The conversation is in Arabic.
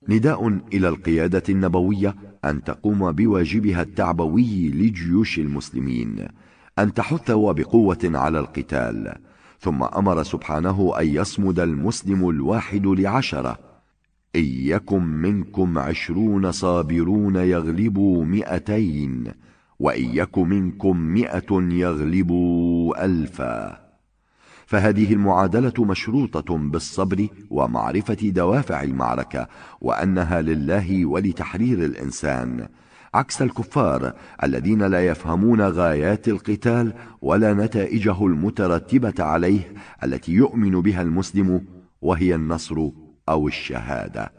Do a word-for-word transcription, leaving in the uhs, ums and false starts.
نداء إلى القيادة النبوية أن تقوم بواجبها التعبوي لجيوش المسلمين، أن تحث بقوة على القتال. ثم أمر سبحانه أن يصمد المسلم الواحد لعشرة: إن يكن منكم عشرون صابرون يغلبوا مئتين، وإن يكن منكم مئة يغلبوا ألفا. فهذه المعادلة مشروطة بالصبر ومعرفة دوافع المعركة، وأنها لله ولتحرير الإنسان، عكس الكفار الذين لا يفهمون غايات القتال ولا نتائجه المترتبة عليه التي يؤمن بها المسلم، وهي النصر أو الشهادة.